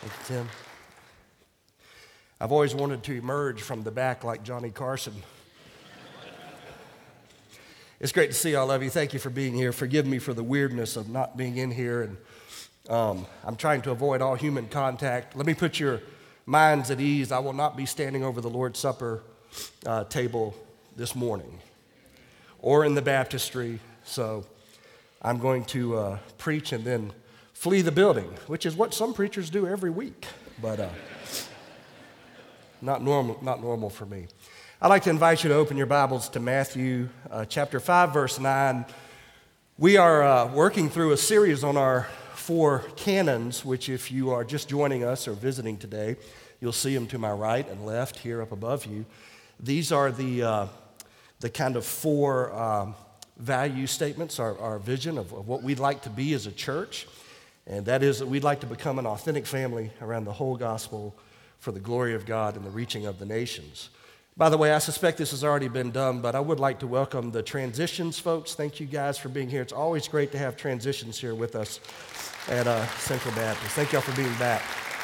Thank you, Tim. I've always wanted to emerge from the back like Johnny Carson. It's great to see all of you. Thank you for being here. Forgive me for the weirdness of not being in here, and I'm trying to avoid all human contact. Let me put your minds at ease. I will not be standing over the Lord's Supper table this morning or in the baptistry, so I'm going to preach and then flee the building, which is what some preachers do every week, but not normal for me. I'd like to invite you to open your Bibles to Matthew chapter 5, verse 9. We are working through a series on our 4 canons, which if you are just joining us or visiting today, you'll see them to my right and left here up above you. These are the kind of 4 value statements, our vision of what we'd like to be as a church. And that is that we'd like to become an authentic family around the whole gospel for the glory of God and the reaching of the nations. By the way, I suspect this has already been done, but I would like to welcome the transitions folks. Thank you guys for being here. It's always great to have transitions here with us at Central Baptist. Thank y'all for being back.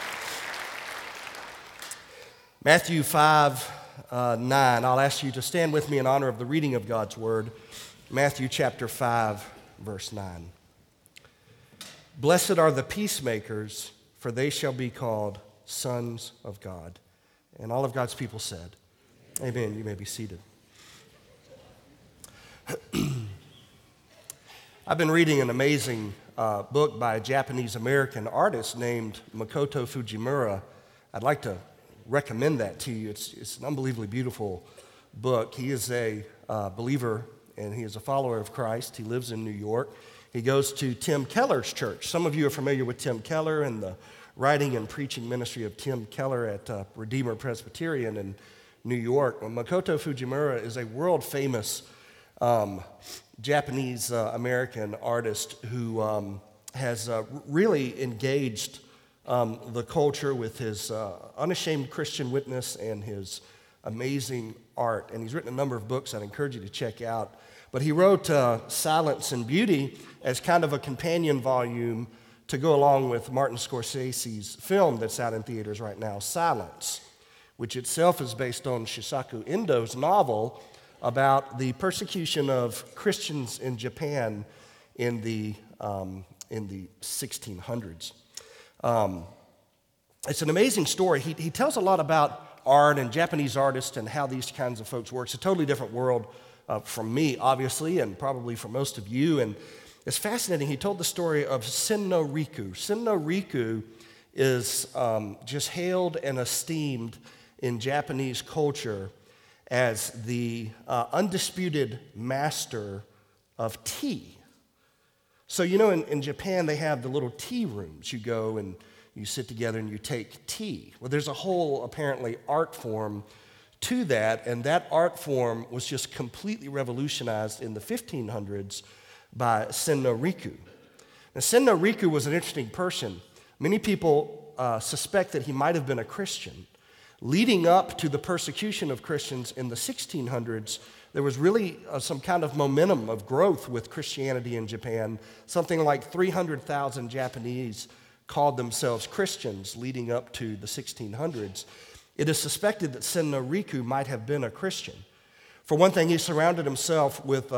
Matthew 5, 9. I'll ask you to stand with me in honor of the reading of God's word. Matthew chapter 5, verse 9. Blessed are the peacemakers, for they shall be called sons of God. And all of God's people said, amen. You may be seated. I've been reading an amazing book by a Japanese-American artist named Makoto Fujimura. I'd like to recommend that to you. It's an unbelievably beautiful book. He is a believer, and he is a follower of Christ. He lives in New York. He goes to Tim Keller's church. Some of you are familiar with Tim Keller and the writing and preaching ministry of Tim Keller at Redeemer Presbyterian in New York. Well, Makoto Fujimura is a world-famous Japanese-American artist who has really engaged the culture with his unashamed Christian witness and his amazing art. And he's written a number of books I'd encourage you to check out. But he wrote Silence and Beauty as kind of a companion volume to go along with Martin Scorsese's film that's out in theaters right now, Silence, which itself is based on Shusaku Endo's novel about the persecution of Christians in Japan in the 1600s. It's an amazing story. He tells a lot about art and Japanese artists and how these kinds of folks work. It's a totally different world from me, obviously, and probably for most of you. And it's fascinating. He told the story of Senno Riku. Senno Riku is just hailed and esteemed in Japanese culture as the undisputed master of tea. So, you know, in Japan, they have the little tea rooms. You go and you sit together and you take tea. Well, there's a whole, apparently, art form to that, and that art form was just completely revolutionized in the 1500s by Senno Riku. Now, Senno Riku was an interesting person. Many people suspect that he might have been a Christian. Leading up to the persecution of Christians in the 1600s, there was really some kind of momentum of growth with Christianity in Japan. Something like 300,000 Japanese called themselves Christians leading up to the 1600s. It is suspected that Senno Riku might have been a Christian. For one thing, he surrounded himself with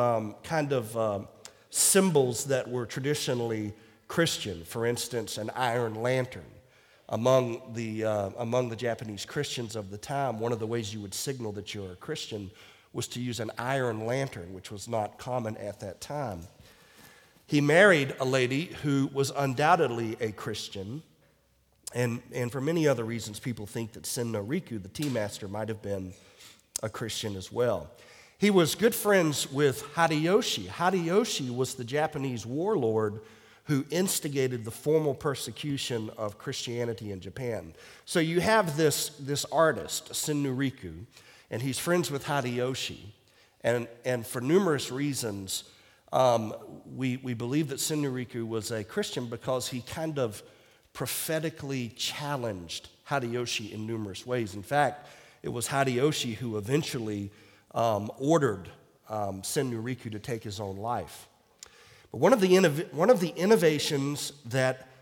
symbols that were traditionally Christian. For instance, an iron lantern. Among the Japanese Christians of the time, one of the ways you would signal that you're a Christian was to use an iron lantern, which was not common at that time. He married a lady who was undoubtedly a Christian, and for many other reasons, people think that Senno Riku, the tea master, might have been a Christian as well. He was good friends with Hideyoshi. Hideyoshi was the Japanese warlord who instigated the formal persecution of Christianity in Japan. So you have this artist, Senno Riku, and he's friends with Hideyoshi. And for numerous reasons, we believe that Senno Riku was a Christian because he kind of prophetically challenged Hideyoshi in numerous ways. In fact, it was Hideyoshi who eventually ordered Senno Riku to take his own life. But one of the innovations that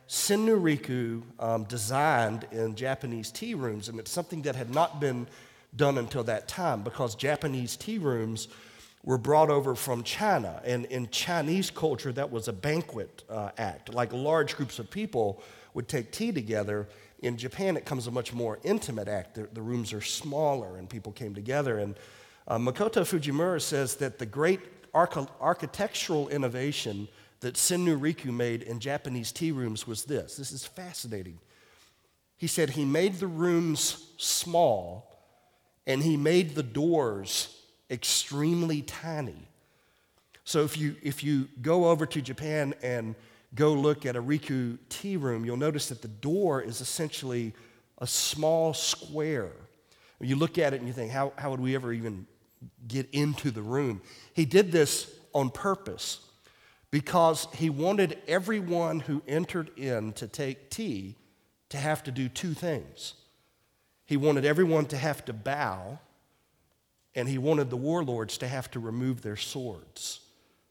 Sennu Riku designed in Japanese tea rooms, and it's something that had not been done until that time because Japanese tea rooms were brought over from China. And in Chinese culture, that was a banquet act. Like large groups of people would take tea together. In Japan, it becomes a much more intimate act. The rooms are smaller and people came together. And Makoto Fujimura says that the great architectural innovation that Sennu Riku made in Japanese tea rooms was this. This is fascinating. He said he made the rooms small and he made the doors extremely tiny. So if you go over to Japan and go look at a Riku tea room, you'll notice that the door is essentially a small square. You look at it and you think, how would we ever even get into the room? He did this on purpose because he wanted everyone who entered in to take tea to have to do two things. He wanted everyone to have to bow, and he wanted the warlords to have to remove their swords.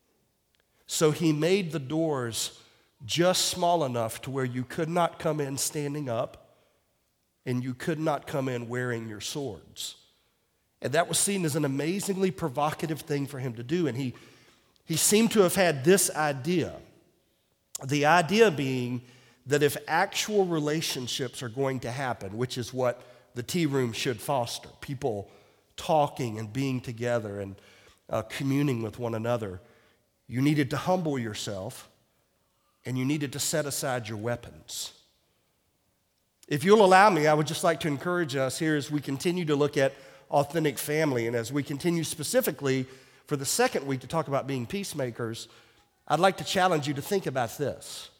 So he made the doors just small enough to where you could not come in standing up and you could not come in wearing your swords. And that was seen as an amazingly provocative thing for him to do. And he seemed to have had this idea. The idea being that if actual relationships are going to happen, which is what the tea room should foster, people talking and being together and communing with one another, you needed to humble yourself and you needed to set aside your weapons. If you'll allow me, I would just like to encourage us here as we continue to look at authentic family and as we continue specifically for the second week to talk about being peacemakers, I'd like to challenge you to think about this.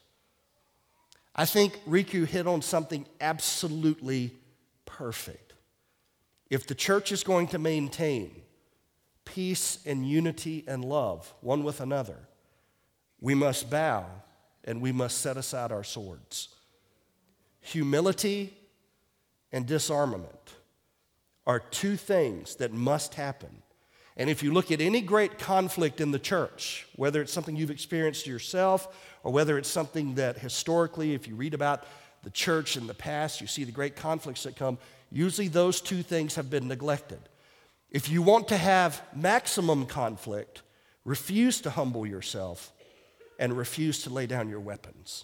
I think Riku hit on something absolutely perfect. If the church is going to maintain peace and unity and love one with another, we must bow and we must set aside our swords. Humility and disarmament are two things that must happen. And if you look at any great conflict in the church, whether it's something you've experienced yourself or whether it's something that historically, if you read about the church in the past, you see the great conflicts that come, usually those two things have been neglected. If you want to have maximum conflict, refuse to humble yourself and refuse to lay down your weapons.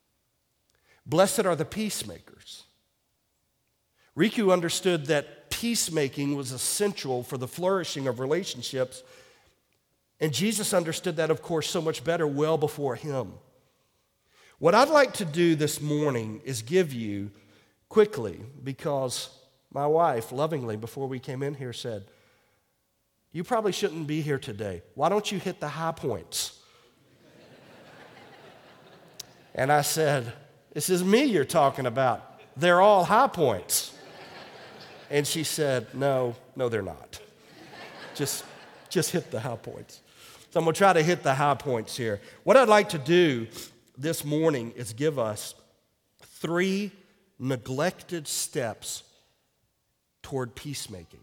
Blessed are the peacemakers. Riku understood that peacemaking was essential for the flourishing of relationships, and Jesus understood that, of course, so much better well before him. What I'd like to do this morning is give you quickly, because my wife lovingly, before we came in here, said, "You probably shouldn't be here today. Why don't you hit the high points?" And I said, "This is me you're talking about. They're all high points." And she said, no, they're not. Just hit the high points. So I'm going to try to hit the high points here. What I'd like to do this morning is give us 3 neglected steps toward peacemaking.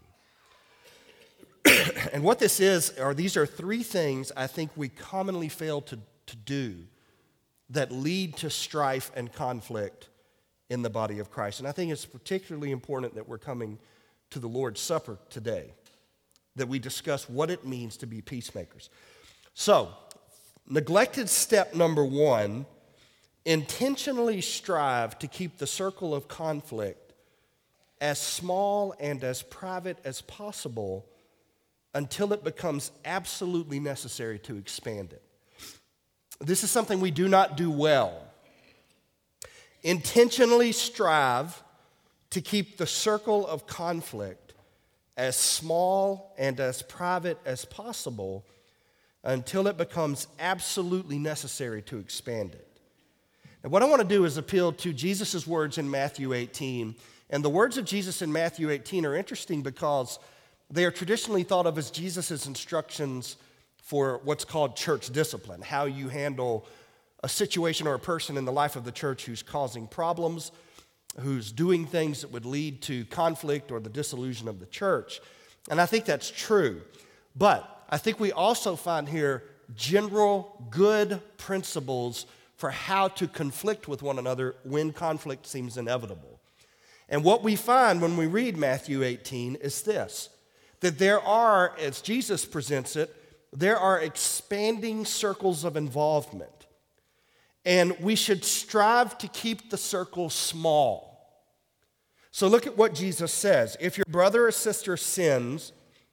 And what this is, these are 3 things I think we commonly fail to do that lead to strife and conflict in the body of Christ. And I think it's particularly important that we're coming to the Lord's Supper today, that we discuss what it means to be peacemakers. So, neglected step number 1, intentionally strive to keep the circle of conflict as small and as private as possible until it becomes absolutely necessary to expand it. This is something we do not do well. Intentionally strive to keep the circle of conflict as small and as private as possible until it becomes absolutely necessary to expand it. And what I want to do is appeal to Jesus' words in Matthew 18. And the words of Jesus in Matthew 18 are interesting because they are traditionally thought of as Jesus' instructions for what's called church discipline, how you handle a situation or a person in the life of the church who's causing problems, who's doing things that would lead to conflict or the dissolution of the church. And I think that's true. But I think we also find here general good principles for how to conflict with one another when conflict seems inevitable. And what we find when we read Matthew 18 is this, that there are, as Jesus presents it, there are expanding circles of involvement. And we should strive to keep the circle small. So look at what Jesus says. If your brother or sister sins,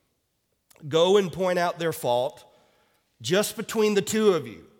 go and point out their fault just between the two of you.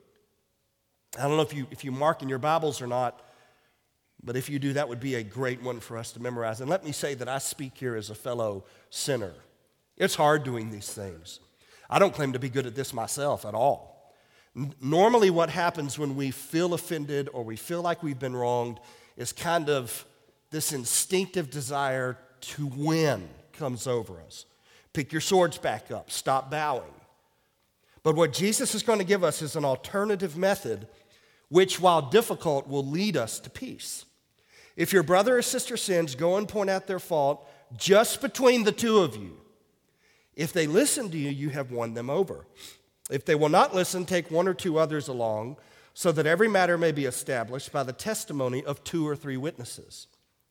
I don't know if you mark in your Bibles or not, but if you do, that would be a great one for us to memorize. And let me say that I speak here as a fellow sinner. It's hard doing these things. I don't claim to be good at this myself at all. Normally what happens when we feel offended or we feel like we've been wronged is kind of this instinctive desire to win comes over us. Pick your swords back up. Stop bowing. But what Jesus is going to give us is an alternative method which, while difficult, will lead us to peace. If your brother or sister sins, go and point out their fault just between the two of you. If they listen to you, you have won them over. If they will not listen, take one or two others along, so that every matter may be established by the testimony of 2 or 3 witnesses.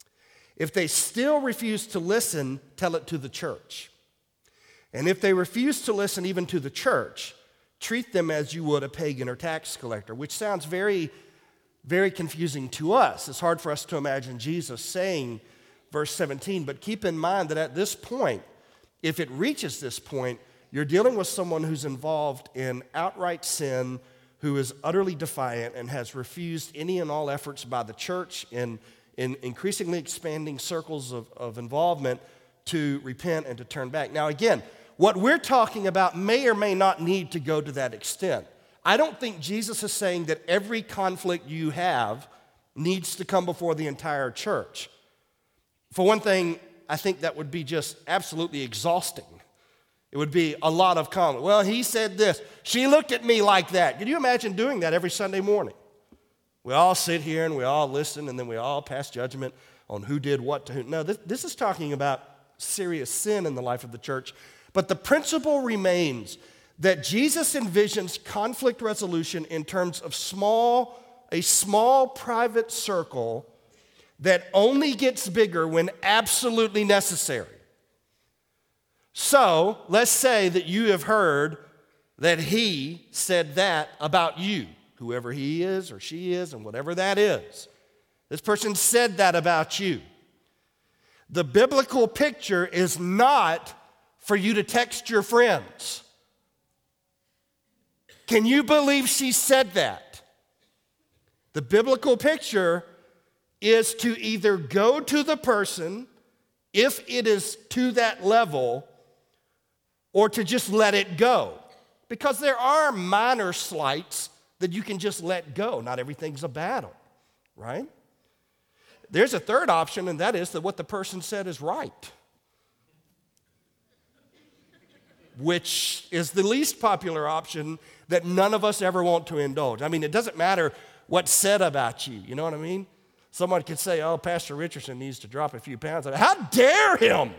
If they still refuse to listen, tell it to the church. And if they refuse to listen even to the church, treat them as you would a pagan or tax collector, which sounds very, very confusing to us. It's hard for us to imagine Jesus saying verse 17, but keep in mind that at this point, if it reaches this point, you're dealing with someone who's involved in outright sin, who is utterly defiant and has refused any and all efforts by the church in increasingly expanding circles of involvement to repent and to turn back. Now again, what we're talking about may or may not need to go to that extent. I don't think Jesus is saying that every conflict you have needs to come before the entire church. For one thing, I think that would be just absolutely exhausting. It would be a lot of comment. Well, he said this. She looked at me like that. Can you imagine doing that every Sunday morning? We all sit here and we all listen and then we all pass judgment on who did what to who. No, this is talking about serious sin in the life of the church. But the principle remains that Jesus envisions conflict resolution in terms of a small private circle that only gets bigger when absolutely necessary. So, let's say that you have heard that he said that about you, whoever he is or she is and whatever that is. This person said that about you. The biblical picture is not for you to text your friends. Can you believe she said that? The biblical picture is to either go to the person, if it is to that level, or to just let it go. Because there are minor slights that you can just let go. Not everything's a battle, right? There's a third option, and that is that what the person said is right, which is the least popular option that none of us ever want to indulge. I mean, it doesn't matter what's said about you, you know what I mean? Someone could say, oh, Pastor Richardson needs to drop a few pounds. How dare him?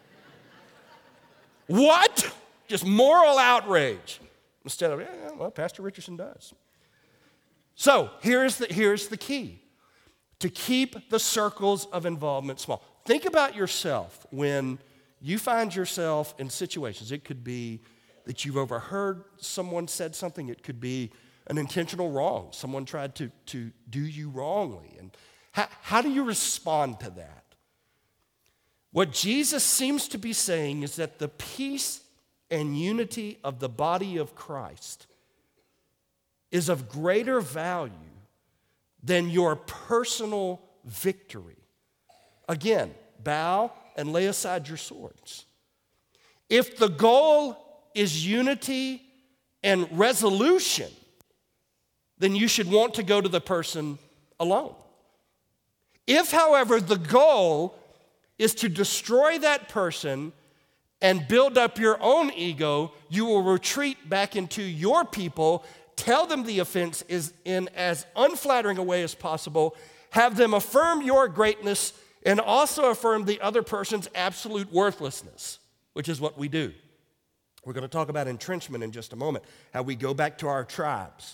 What? Just moral outrage. Instead of, yeah, well, Pastor Richardson does. So here's the key. To keep the circles of involvement small. Think about yourself when you find yourself in situations. It could be that you've overheard someone said something. It could be an intentional wrong. Someone tried to do you wrongly. And how do you respond to that? What Jesus seems to be saying is that the peace and unity of the body of Christ is of greater value than your personal victory. Again, bow and lay aside your swords. If the goal is unity and resolution, then you should want to go to the person alone. If, however, the goal is to destroy that person and build up your own ego, you will retreat back into your people, tell them the offense is in as unflattering a way as possible, have them affirm your greatness, and also affirm the other person's absolute worthlessness, which is what we do. We're going to talk about entrenchment in just a moment, how we go back to our tribes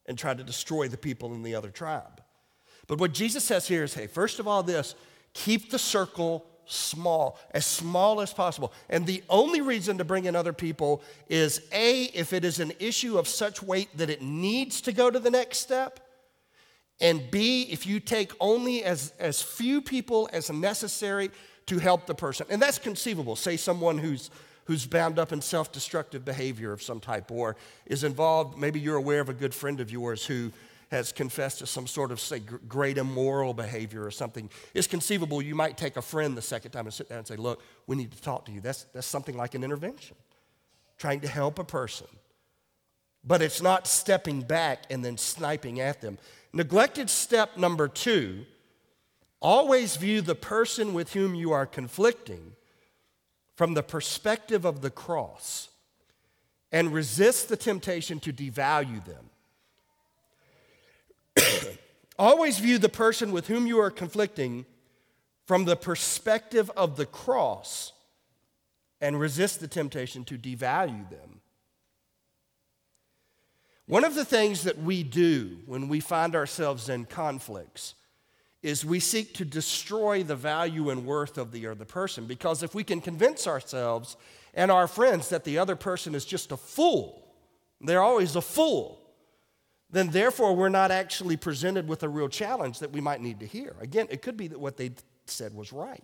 and try to destroy the people in the other tribe. But what Jesus says here is, hey, first of all keep the circle small as possible. And the only reason to bring in other people is A, if it is an issue of such weight that it needs to go to the next step, and B, if you take only as few people as necessary to help the person. And that's conceivable. Say someone who's bound up in self-destructive behavior of some type or is involved, maybe you're aware of a good friend of yours who has confessed to some sort of, say, great immoral behavior or something. It's conceivable you might take a friend the second time and sit down and say, look, we need to talk to you. That's something like an intervention, trying to help a person. But it's not stepping back and then sniping at them. Neglected step number 2, always view the person with whom you are conflicting from the perspective of the cross and resist the temptation to devalue them. Always view the person with whom you are conflicting from the perspective of the cross and resist the temptation to devalue them. One of the things that we do when we find ourselves in conflicts is we seek to destroy the value and worth of the other person, because if we can convince ourselves and our friends that the other person is just a fool, they're always a fool, then therefore we're not actually presented with a real challenge that we might need to hear. Again, it could be that what they said was right.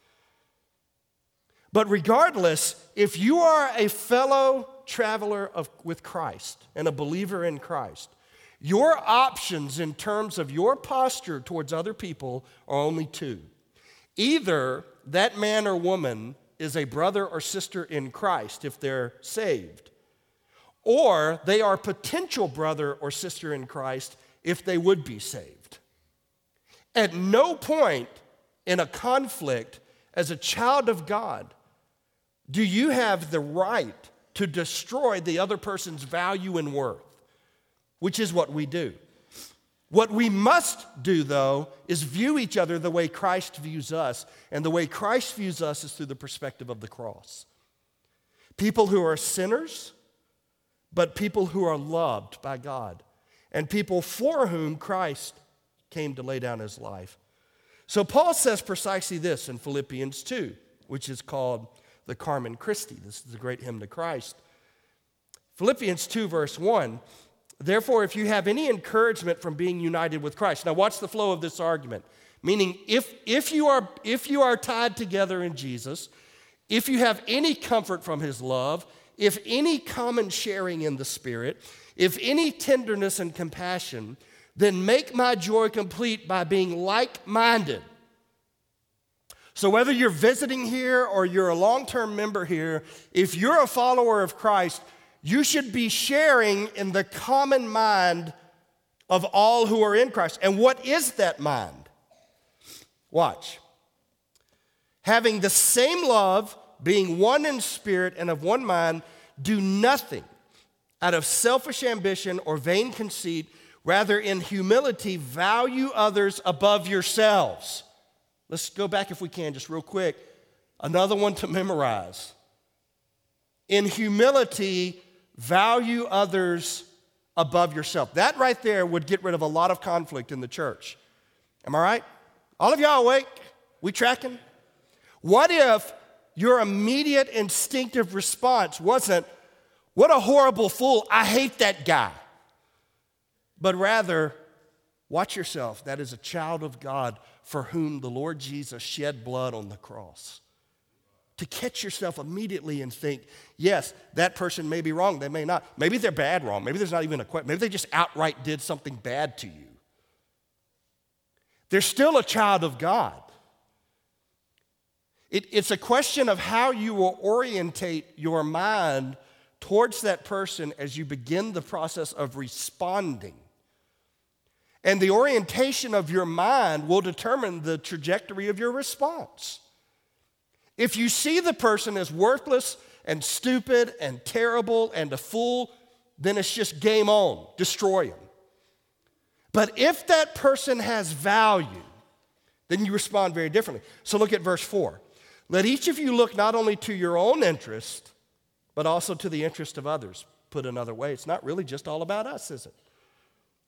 But regardless, if you are a fellow traveler with Christ and a believer in Christ, your options in terms of your posture towards other people are only 2. Either that man or woman is a brother or sister in Christ if they're saved, or they are potential brother or sister in Christ if they would be saved. At no point in a conflict as a child of God do you have the right to destroy the other person's value and worth, which is what we do. What we must do, though, is view each other the way Christ views us, and the way Christ views us is through the perspective of the cross. People who are sinners, but people who are loved by God, and people for whom Christ came to lay down his life. So Paul says precisely this in Philippians 2, which is called the Carmen Christi. This is a great hymn to Christ. Philippians 2, verse 1, therefore, if you have any encouragement from being united with Christ. Now watch the flow of this argument. Meaning, if you are tied together in Jesus, if you have any comfort from his love, if any common sharing in the Spirit, if any tenderness and compassion, then make my joy complete by being like-minded. So whether you're visiting here or you're a long-term member here, if you're a follower of Christ, you should be sharing in the common mind of all who are in Christ. And what is that mind? Watch. Having the same love, being one in spirit and of one mind, do nothing out of selfish ambition or vain conceit. Rather, in humility, value others above yourselves. Let's go back if we can, just real quick. Another one to memorize. In humility, value others above yourself. That right there would get rid of a lot of conflict in the church. Am I right? All of y'all awake? We tracking? What if your immediate instinctive response wasn't, what a horrible fool, I hate that guy. But rather, watch yourself. That is a child of God for whom the Lord Jesus shed blood on the cross. To catch yourself immediately and think, yes, that person may be wrong, they may not. Maybe they're bad wrong. Maybe there's not even a question. Maybe they just outright did something bad to you. They're still a child of God. It's a question of how you will orientate your mind towards that person as you begin the process of responding. And the orientation of your mind will determine the trajectory of your response. If you see the person as worthless and stupid and terrible and a fool, then it's just game on, destroy him. But if that person has value, then you respond very differently. So look at verse 4. Let each of you look not only to your own interest, but also to the interest of others. Put another way, it's not really just all about us, is it?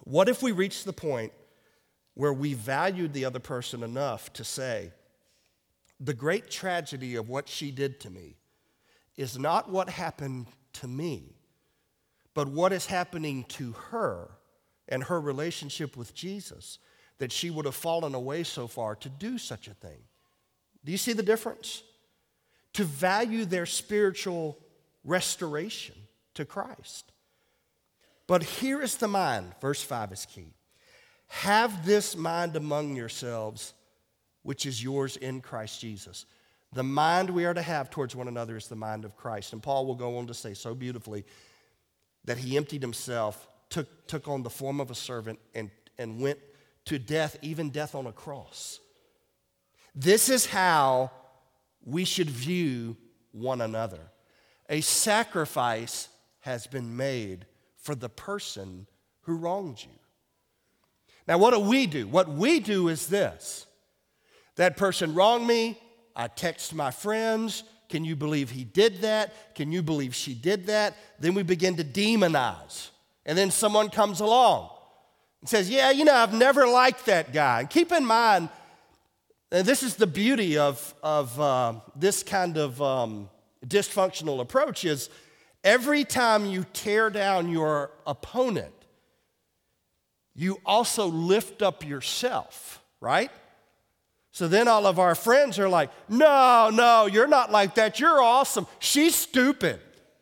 What if we reach the point where we valued the other person enough to say, the great tragedy of what she did to me is not what happened to me, but what is happening to her and her relationship with Jesus, that she would have fallen away so far to do such a thing. Do you see the difference? To value their spiritual restoration to Christ. But here is the mind. Verse 5 is key. Have this mind among yourselves, which is yours in Christ Jesus. The mind we are to have towards one another is the mind of Christ. And Paul will go on to say so beautifully that he emptied himself, took on the form of a servant, and went to death, even death on a cross. This is how we should view one another. A sacrifice has been made for the person who wronged you. Now, what do? What we do is this. That person wronged me. I text my friends. Can you believe he did that? Can you believe she did that? Then we begin to demonize. And then someone comes along and says, yeah, I've never liked that guy. And keep in mind, and this is the beauty of this kind of dysfunctional approach, is every time you tear down your opponent, you also lift up yourself, right? So then all of our friends are like, no, you're not like that. You're awesome. She's stupid.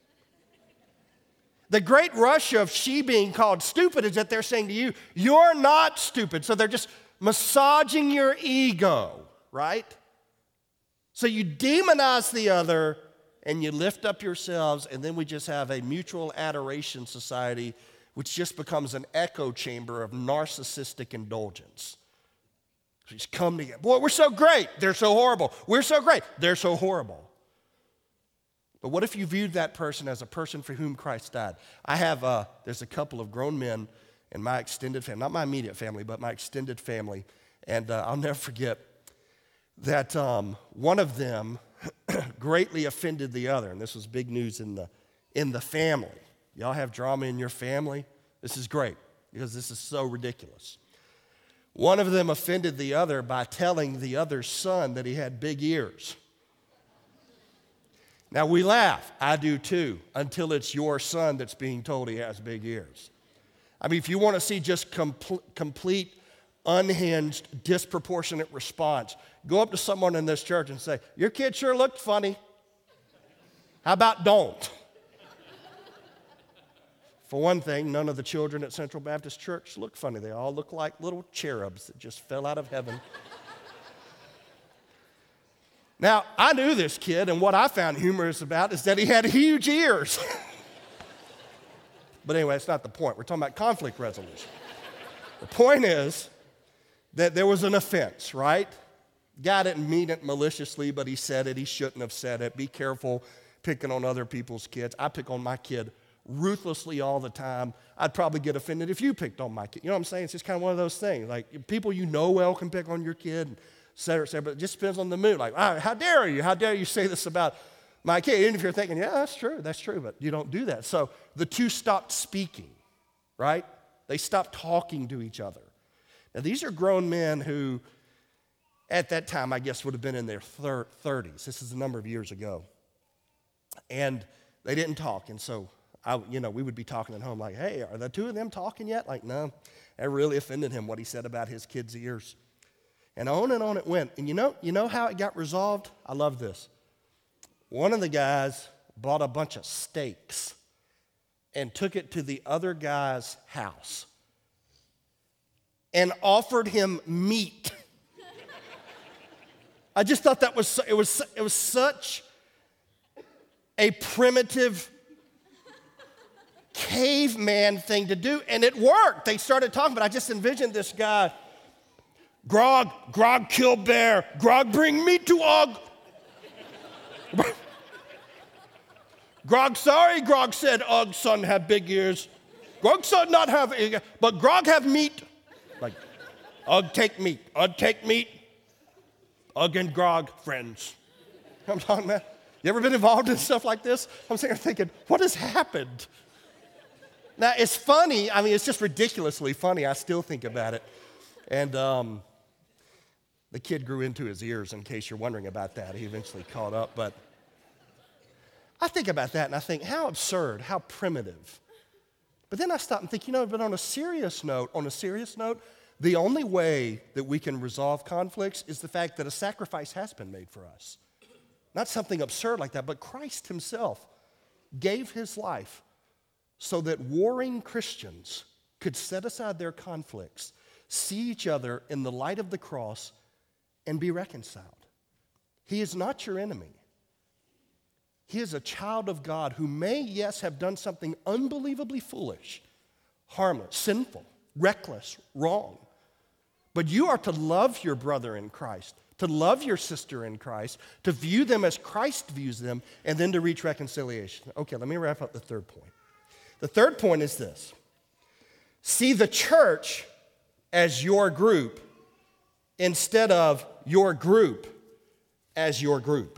The great rush of she being called stupid is that they're saying to you, you're not stupid. So they're just massaging your ego, right? So you demonize the other and you lift up yourselves, and then we just have a mutual adoration society which just becomes an echo chamber of narcissistic indulgence. She's come together. Boy, we're so great. They're so horrible. We're so great. They're so horrible. But what if you viewed that person as a person for whom Christ died? There's a couple of grown men in my extended family, not my immediate family, but my extended family. And I'll never forget that one of them greatly offended the other. And this was big news in the family. Y'all have drama in your family? This is great because this is so ridiculous. One of them offended the other by telling the other's son that he had big ears. Now we laugh, I do too, until it's your son that's being told he has big ears. I mean, if you want to see just complete, unhinged, disproportionate response, go up to someone in this church and say, your kid sure looked funny. How about don't? For one thing, none of the children at Central Baptist Church look funny. They all look like little cherubs that just fell out of heaven. Now, I knew this kid, and what I found humorous about is that he had huge ears. But anyway, that's not the point. We're talking about conflict resolution. The point is that there was an offense, right? Guy didn't mean it maliciously, but he said it. He shouldn't have said it. Be careful picking on other people's kids. I pick on my kid ruthlessly all the time. I'd probably get offended if you picked on my kid. You know what I'm saying? It's just kind of one of those things. Like, people you know well can pick on your kid, et cetera, but it just depends on the mood. Like, how dare you? How dare you say this about my kid? Even if you're thinking, yeah, that's true, but you don't do that. So the two stopped speaking, right? They stopped talking to each other. Now, these are grown men who, at that time, I guess, would have been in their 30s. This is a number of years ago. And they didn't talk, and so we would be talking at home like, hey, are the two of them talking yet? Like, no. It really offended him what he said about his kid's ears. And on it went. And you know how it got resolved? I love this. One of the guys bought a bunch of steaks and took it to the other guy's house and offered him meat. I just thought it was such a primitive caveman thing to do, and it worked. They started talking, but I just envisioned this guy, Grog kill bear, Grog bring meat to Og. Grog sorry, Grog said Og's son have big ears. Grog son not have, but Grog have meat. Like, Og take meat, Og and Grog friends. You know what I'm talking about? You ever been involved in stuff like this? I'm sitting there thinking, what has happened? Now, it's funny. I mean, it's just ridiculously funny. I still think about it. And the kid grew into his ears, in case you're wondering about that. He eventually caught up. But I think about that, and I think, how absurd, how primitive. But then I stop and think, but on a serious note, the only way that we can resolve conflicts is the fact that a sacrifice has been made for us. Not something absurd like that, but Christ himself gave his life so that warring Christians could set aside their conflicts, see each other in the light of the cross, and be reconciled. He is not your enemy. He is a child of God who may, yes, have done something unbelievably foolish, harmless, sinful, reckless, wrong. But you are to love your brother in Christ, to love your sister in Christ, to view them as Christ views them, and then to reach reconciliation. Okay, let me wrap up the third point. The third point is this. See the church as your group instead of your group as your group.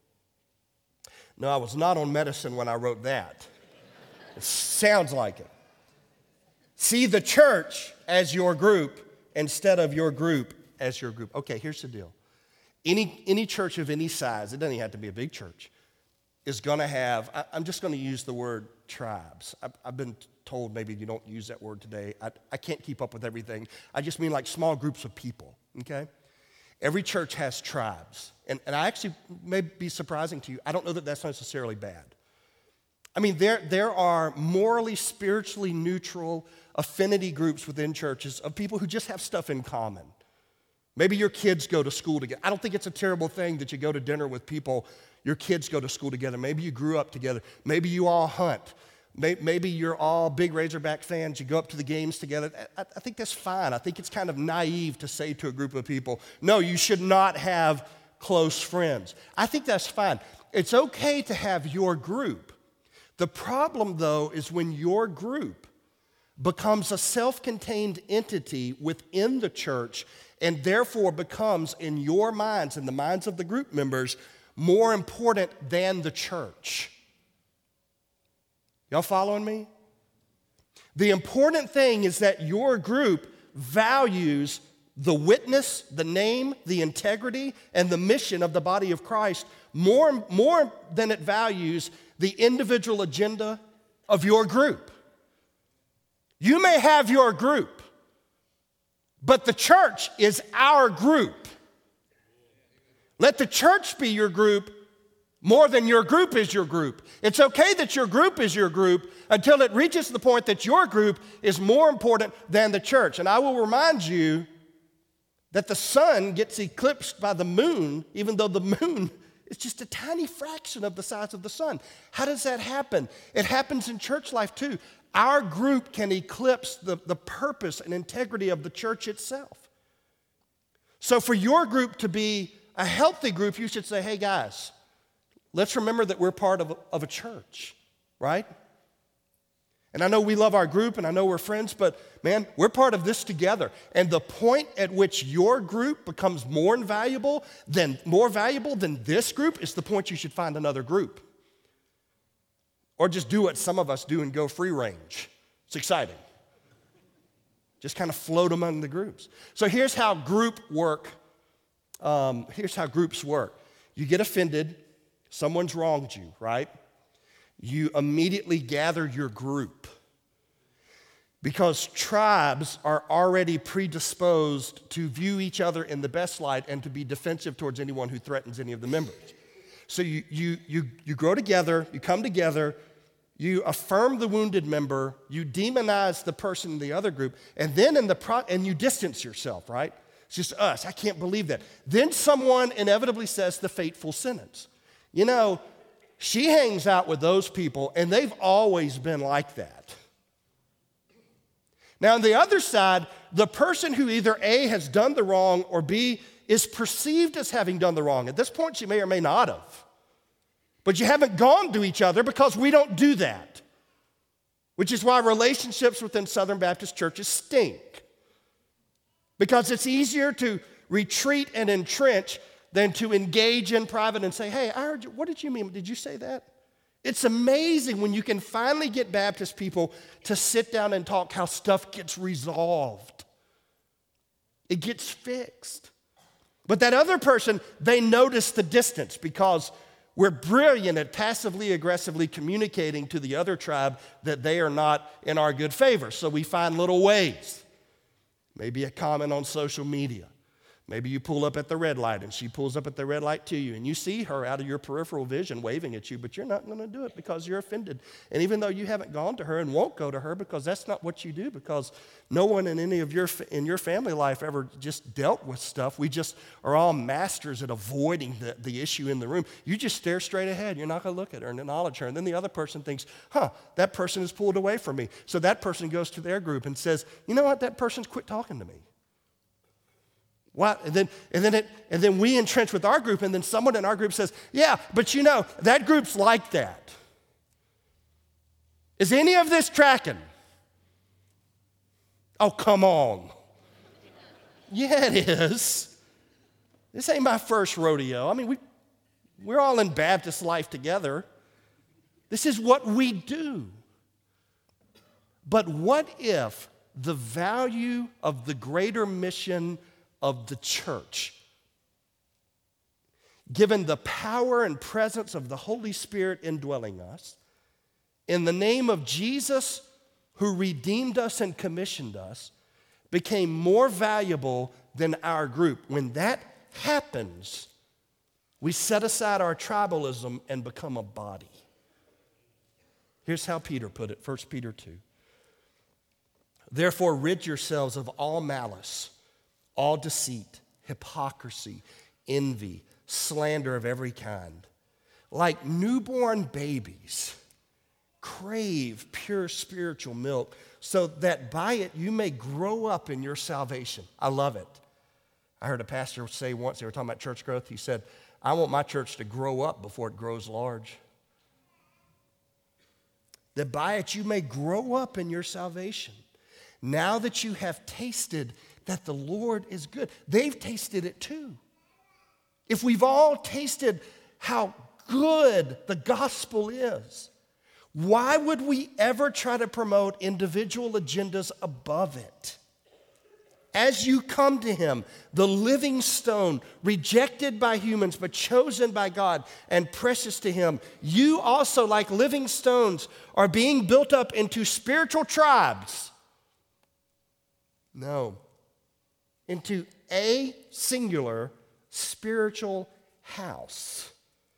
No, I was not on medicine when I wrote that. It sounds like it. See the church as your group instead of your group as your group. Okay, here's the deal. Any church of any size, it doesn't even have to be a big church, is going to have, I'm just going to use the word tribes. I've been told maybe you don't use that word today. I can't keep up with everything. I just mean like small groups of people, okay? Every church has tribes. And I actually, may be surprising to you, I don't know that that's necessarily bad. I mean, there are morally, spiritually neutral affinity groups within churches of people who just have stuff in common. Maybe your kids go to school together. I don't think it's a terrible thing that you go to dinner with people, your kids go to school together. Maybe you grew up together. Maybe you all hunt. Maybe you're all big Razorback fans. You go up to the games together. I think that's fine. I think it's kind of naive to say to a group of people, no, you should not have close friends. I think that's fine. It's okay to have your group. The problem, though, is when your group becomes a self-contained entity within the church and therefore becomes, in your minds, in the minds of the group members, more important than the church. Y'all following me? The important thing is that your group values the witness, the name, the integrity, and the mission of the body of Christ more than it values the individual agenda of your group. You may have your group, but the church is our group. Let the church be your group more than your group is your group. It's okay that your group is your group until it reaches the point that your group is more important than the church. And I will remind you that the sun gets eclipsed by the moon, even though the moon is just a tiny fraction of the size of the sun. How does that happen? It happens in church life too. Our group can eclipse the purpose and integrity of the church itself. So for your group to be a healthy group, you should say, hey guys, let's remember that we're part of a church, right? And I know we love our group and I know we're friends, but man, we're part of this together. And the point at which your group becomes more valuable than this group is the point you should find another group. Or just do what some of us do and go free range. It's exciting. Just kind of float among the groups. So here's how groups work. You get offended. Someone's wronged you, right? You immediately gather your group. Because tribes are already predisposed to view each other in the best light and to be defensive towards anyone who threatens any of the members. So you grow together, you come together, you affirm the wounded member, you demonize the person in the other group, and then and you distance yourself, right? It's just us. I can't believe that. Then someone inevitably says the fateful sentence. You know, she hangs out with those people, and they've always been like that. Now, on the other side, the person who either A, has done the wrong, or B, is perceived as having done the wrong. At this point, she may or may not have. But you haven't gone to each other because we don't do that. Which is why relationships within Southern Baptist churches stink. Because it's easier to retreat and entrench than to engage in private and say, hey, I heard you. What did you mean? Did you say that? It's amazing when you can finally get Baptist people to sit down and talk how stuff gets resolved. It gets fixed. But that other person, they notice the distance because we're brilliant at passively aggressively communicating to the other tribe that they are not in our good favor. So we find little ways. Maybe a comment on social media. Maybe you pull up at the red light and she pulls up at the red light to you and you see her out of your peripheral vision waving at you, but you're not going to do it because you're offended. And even though you haven't gone to her and won't go to her because that's not what you do, because no one in any of your family life ever just dealt with stuff. We just are all masters at avoiding the issue in the room. You just stare straight ahead. You're not going to look at her and acknowledge her. And then the other person thinks, that person is pulled away from me. So that person goes to their group and says, you know what, that person's quit talking to me. What? And then we entrench with our group, and then someone in our group says, yeah, but you know, that group's like that. Is any of this tracking? Oh, come on. Yeah, it is. This ain't my first rodeo. I mean, we're all in Baptist life together. This is what we do. But what if the value of the greater mission of the church, given the power and presence of the Holy Spirit indwelling us, in the name of Jesus, who redeemed us and commissioned us, became more valuable than our group? When that happens, we set aside our tribalism and become a body. Here's how Peter put it, 1 Peter 2. Therefore, rid yourselves of all malice, all deceit, hypocrisy, envy, slander of every kind. Like newborn babies, crave pure spiritual milk so that by it you may grow up in your salvation. I love it. I heard a pastor say once, they were talking about church growth, he said, I want my church to grow up before it grows large. That by it you may grow up in your salvation. Now that you have tasted that the Lord is good. They've tasted it too. If we've all tasted how good the gospel is, why would we ever try to promote individual agendas above it? As you come to him, the living stone, rejected by humans but chosen by God and precious to him, you also, like living stones, are being built up into spiritual tribes. No. Into a singular spiritual house,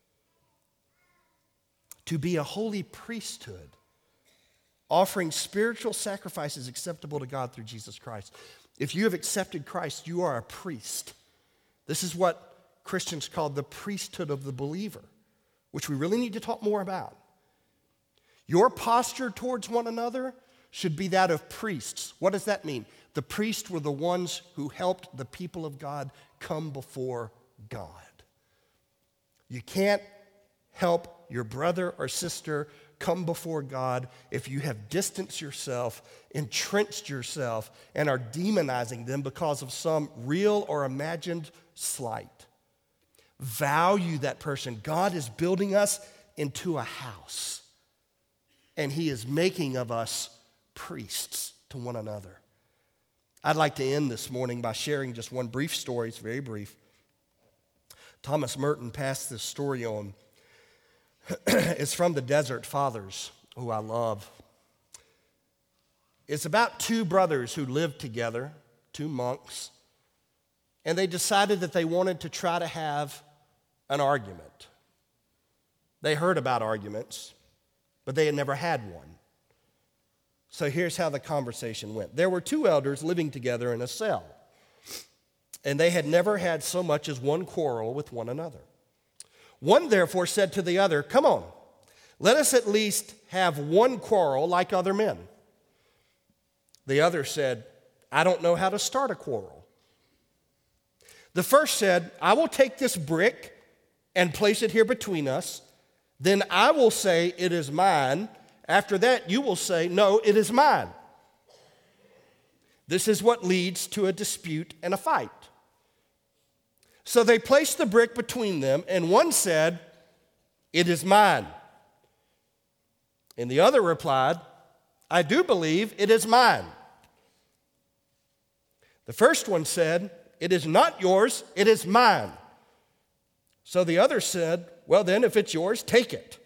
to be a holy priesthood, offering spiritual sacrifices acceptable to God through Jesus Christ. If you have accepted Christ, you are a priest. This is what Christians call the priesthood of the believer, which we really need to talk more about. Your posture towards one another should be that of priests. What does that mean? The priests were the ones who helped the people of God come before God. You can't help your brother or sister come before God if you have distanced yourself, entrenched yourself, and are demonizing them because of some real or imagined slight. Value that person. God is building us into a house, and he is making of us priests to one another. I'd like to end this morning by sharing just one brief story. It's very brief. Thomas Merton passed this story on. It's from the Desert Fathers, who I love. It's about two brothers who lived together, two monks, and they decided that they wanted to try to have an argument. They heard about arguments, but they had never had one. So here's how the conversation went. There were two elders living together in a cell, and they had never had so much as one quarrel with one another. One therefore said to the other, "Come on, let us at least have one quarrel like other men." The other said, "I don't know how to start a quarrel." The first said, "I will take this brick and place it here between us. Then I will say, 'It is mine.' After that, you will say, 'No, it is mine.' This is what leads to a dispute and a fight." So they placed the brick between them, and one said, "It is mine." And the other replied, I do believe it is mine. The first one said, it is not yours, it is mine. So the other said, well then, if it's yours, take it.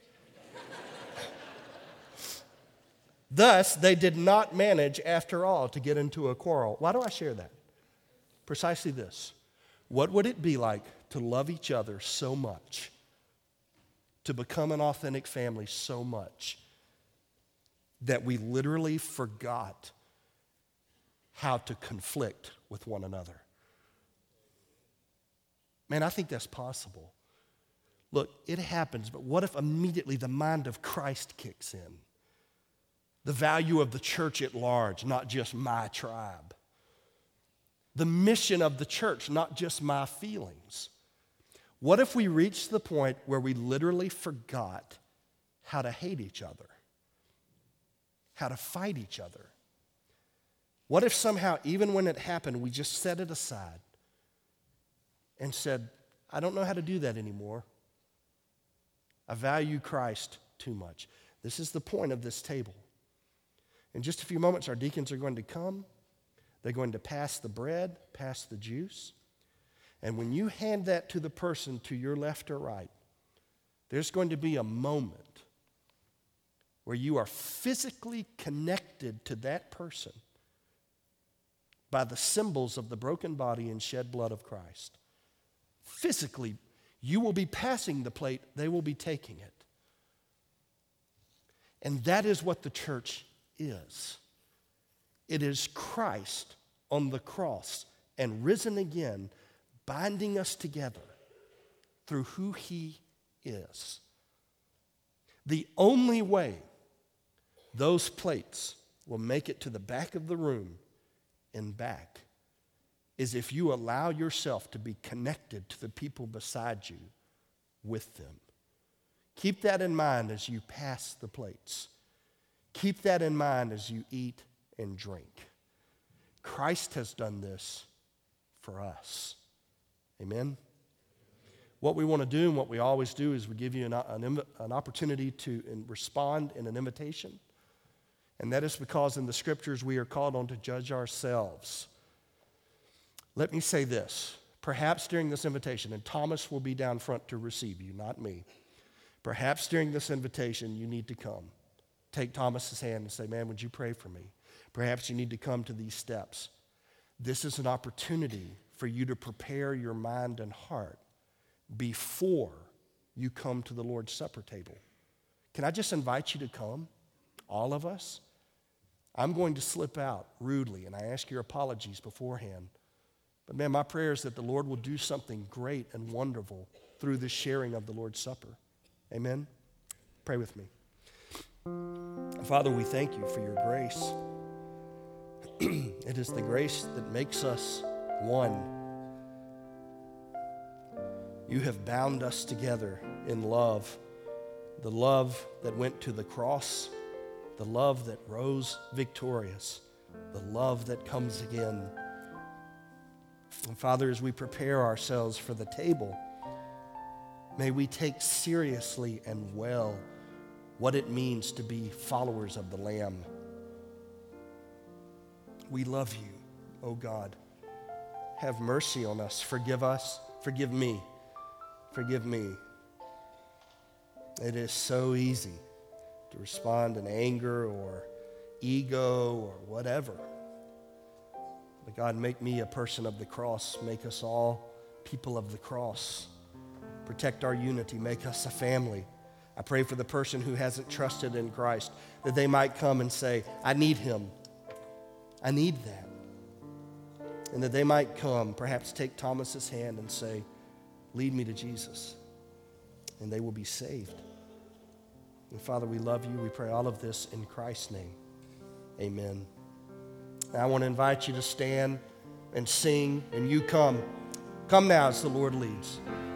Thus, they did not manage, after all, to get into a quarrel. Why do I share that? Precisely this. What would it be like to love each other so much, to become an authentic family so much, that we literally forgot how to conflict with one another? Man, I think that's possible. Look, it happens, but what if immediately the mind of Christ kicks in? The value of the church at large, not just my tribe. The mission of the church, not just my feelings. What if we reached the point where we literally forgot how to hate each other? How to fight each other? What if somehow, even when it happened, we just set it aside and said, I don't know how to do that anymore. I value Christ too much. This is the point of this table. In just a few moments, our deacons are going to come. They're going to pass the bread, pass the juice. And when you hand that to the person to your left or right, there's going to be a moment where you are physically connected to that person by the symbols of the broken body and shed blood of Christ. Physically, you will be passing the plate, they will be taking it. And that is what the church is. It is Christ on the cross and risen again, binding us together through who he is. The only way those plates will make it to the back of the room and back is if you allow yourself to be connected to the people beside you with them. Keep that in mind as you pass the plates. Keep that in mind as you eat and drink. Christ has done this for us. Amen? What we want to do and what we always do is we give you an opportunity to respond in an invitation. And that is because in the scriptures we are called on to judge ourselves. Let me say this. Perhaps during this invitation, and Thomas will be down front to receive you, not me. Perhaps during this invitation you need to come. Take Thomas's hand and say, man, would you pray for me? Perhaps you need to come to these steps. This is an opportunity for you to prepare your mind and heart before you come to the Lord's Supper table. Can I just invite you to come? All of us? I'm going to slip out rudely, and I ask your apologies beforehand. But man, my prayer is that the Lord will do something great and wonderful through the sharing of the Lord's Supper. Amen? Pray with me. Father, we thank you for your grace. It is the grace that makes us one. You have bound us together in love, the love that went to the cross, the love that rose victorious, the love that comes again. And Father, as we prepare ourselves for the table, may we take seriously and well what it means to be followers of the Lamb. We love you, oh God. Have mercy on us. Forgive us. Forgive me. Forgive me. It is so easy to respond in anger or ego or whatever. But God, make me a person of the cross. Make us all people of the cross. Protect our unity. Make us a family. I pray for the person who hasn't trusted in Christ, that they might come and say, I need him. I need that. And that they might come, perhaps take Thomas's hand and say, lead me to Jesus. And they will be saved. And Father, we love you. We pray all of this in Christ's name. Amen. Now, I want to invite you to stand and sing, and you come. Come now as the Lord leads.